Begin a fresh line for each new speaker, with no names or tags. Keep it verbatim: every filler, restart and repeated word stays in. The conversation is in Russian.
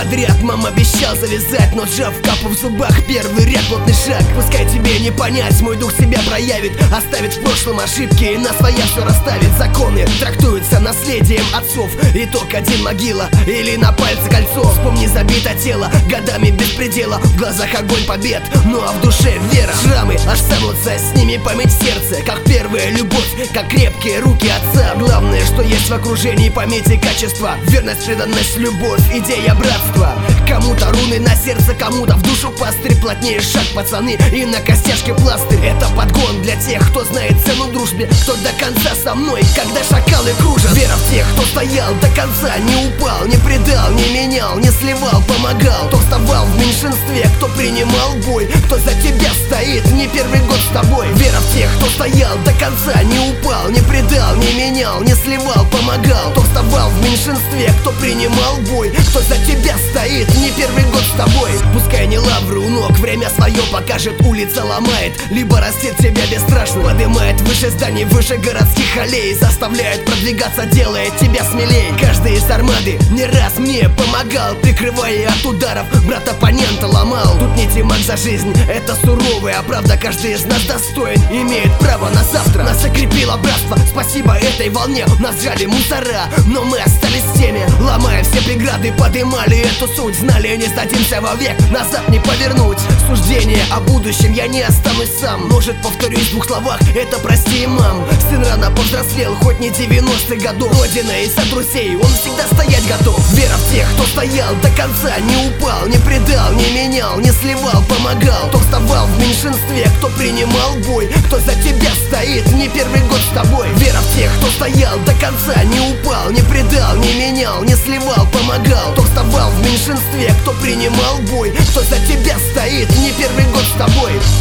подряд мама обещал завязать, но сжав капу в зубах, первый ряд, плотный шаг. Пускай тебе не понять, мой дух себя проявит, оставит в прошлом ошибки и на своя все расставит. Законы трактуются наследием отцов, итог один могила или на пальце кольцо. Вспомни забито тело, годами без предела, в глазах огонь побед, ну а в душе вера. Шрамы останутся, с ними память в сердце, как первая любовь, как крепкие руки отца. Главное, что есть в окружении, пометьте качества: верность, преданность, любовь, идея братства. Кому-то руны на сердце, кому-то в душу пастырь. Плотнее шаг, пацаны, и на костяшке пластырь. Это подгон для тех, кто знает цену дружбе, кто до конца со мной, когда шакалы кружат. Вера в тех, кто стоял до конца, не упал, не предал, не менял, не сливал, помогал. Кто вставал в меньшинстве, кто принимал бой, кто за тебя стоит, не первый год с тобой. Вера в тех, кто стоял до конца, не упал, не предал, не менял, не сливал, помогал. Кто вставал в меньшинстве, кто принимал бой, кто за тебя стоит, не первый год с тобой. Пускай не лавры у ног, время свое покажет, улица ломает, либо растет тебя бесстрашно, поднимает выше зданий, выше городских аллей, заставляет продвигаться, делает тебя смелей. Каждый из армады не раз мне помогал, прикрывая от ударов, брат оппонента ломал. Тут не тимак за жизнь, это суровая правда. Каждый из нас достоин, имеет право на завтра. Нас закрепило братство, спасибо этой волне. Нас жали мусора, но мы остались теми, ломая все преграды, подымали эту суть. Знали, не сдадимся вовек, назад не повернуть. Суждение о будущем, я не останусь сам. Может, повторюсь в двух словах, это прости, мам. Сын рано повзрослел, хоть не девяностых годов. Родина из-за друзей, он всегда стоять готов. Вера в тех, кто стоял до конца, не упал, не предал, не менял, не сливал, помогал. Кто вставал в меньшинстве, кто принимал бой, кто за тебя стоит, не первый год с тобой. Вера в тех, кто стоял до конца, не упал, не предал, не менял, не сливал, помогал. Кто вставал в меньшинстве, кто принимал бой, кто за тебя стоит, не первый год с тобой.